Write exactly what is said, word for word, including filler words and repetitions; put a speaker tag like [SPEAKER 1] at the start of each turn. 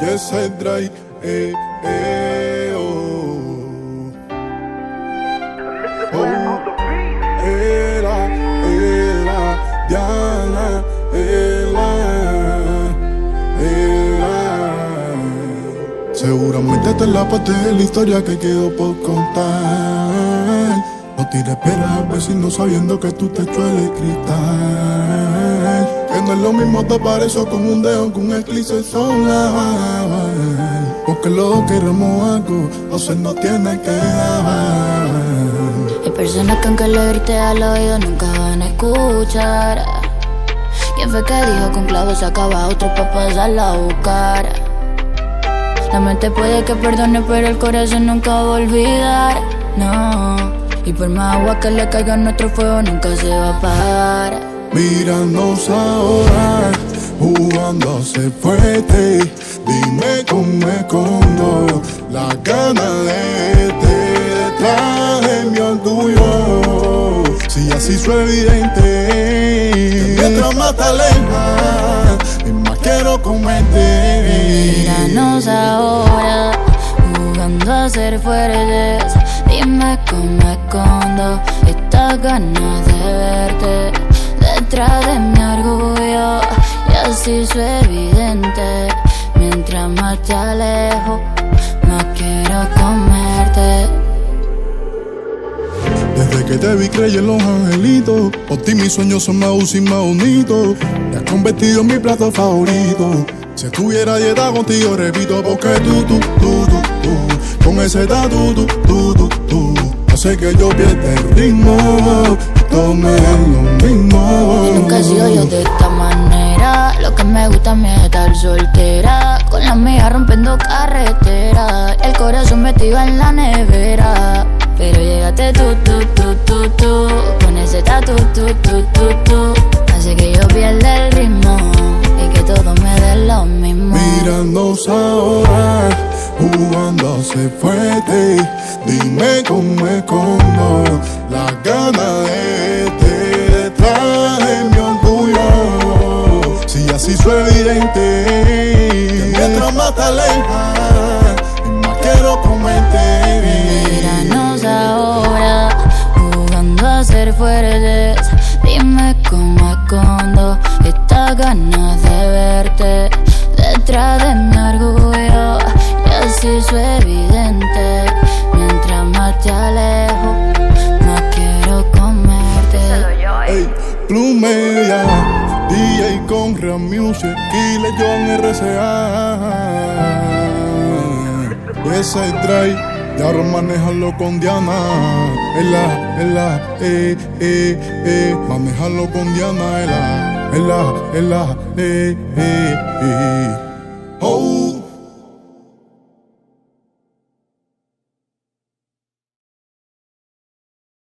[SPEAKER 1] Yes, I dry, eh, eh, oh. Oh, era, era, Diana, era, era. Seguramente esta es la parte de la historia que quedó por contar. No tires piedras al vecino sabiendo que tú te sueles cristal. Que no es lo mismo tapar eso con un dedo que un eclipse solar. Porque lo queremos algo, no se nos tiene que dar.
[SPEAKER 2] Hay personas que aunque le grite al oído nunca van a escuchar. ¿Quién fue que dijo que un clavo sacaba a otro pa' pasarla a buscar? La mente puede que perdone pero el corazón nunca va a olvidar. No. Y por más agua que le caiga nuestro fuego nunca se va a apagar.
[SPEAKER 1] Míranos ahora, jugando a ser fuerte. Dime cómo me escondo la gana de este detrás de mi orgullo. Si así es evidente, mientras más te alejas, más quiero comerte.
[SPEAKER 2] Míranos ahora, jugando a ser fuertes. Dime cómo escondo estas ganas de verte detrás de mi orgullo. Y así es evidente, mientras más te alejo, más quiero comerte.
[SPEAKER 1] Desde que te vi creí en los angelitos. Por ti mis sueños son más y más bonitos. Te has convertido en mi plato favorito. Si estuviera a dieta contigo repito, porque tú, tú, tú, tú, tú con ese tatu, tú, tú, tú, tú hace que yo pierda el ritmo. Tome lo mismo.
[SPEAKER 2] Y nunca he sido yo de esta manera. Lo que me gusta a mí es estar soltera, con la amiga rompiendo carretera, el corazón metido en la nevera. Pero llegaste tú, tú, tú, tú, tú con ese tatu, tú, tú, tú, tú hace que yo pierda el ritmo y que todo me dé lo mismo.
[SPEAKER 1] Míranos ahora, jugando a ser fuerte. Dime cómo escondo la gana de este detrás de mi orgullo. Si así es evidente, mientras más te alejas, más quiero comerte.
[SPEAKER 2] Míranos ahora, jugando a ser fuertes. Dime cómo escondo estas ganas de verte detrás de mi orgullo. Y así es evidente, mientras más te alejo, más quiero comerte.
[SPEAKER 1] Ey, Plumeya, D J con Real Music y Legion R C A. Yes, I Dry, y ahora manejarlo con Diana. Ela, ela, eh, eh, eh. Manejarlo con Diana, ela, ela, ela, eh, eh, eh.